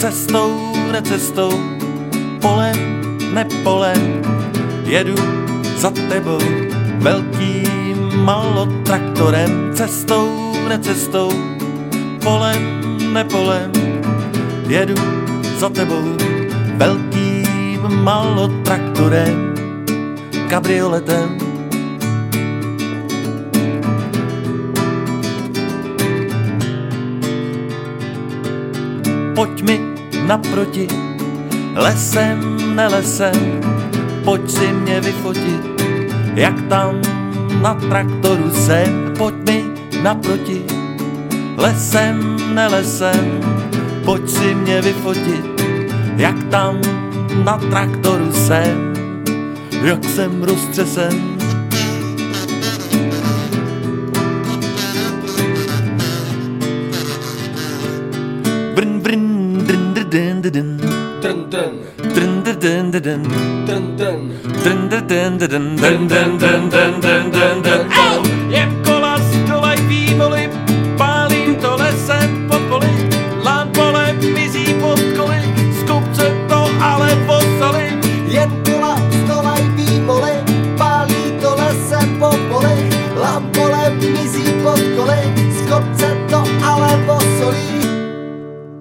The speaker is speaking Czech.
cestou, necestou, polem, nepolem, jedu za tebou velkým malotraktorem, cestou, necestou, polem, nepolem, jedu za tebou velkým malotraktorem, kabrioletem. Pojď mi naproti, lesem, nelesem, pojď si mě vyfotit, jak tam na traktoru jsem. Pojď mi naproti, lesem, nelesem, pojď si mě vyfotit, jak tam na traktoru jsem, jak jsem roztřesen. Brn, brn, drn, drn, drn, Drn, drn, drn, drn, drn, drn, drn, drn. drn, drn, drn, drn, drn, drn, drn, drn, drn, drn, drn. Je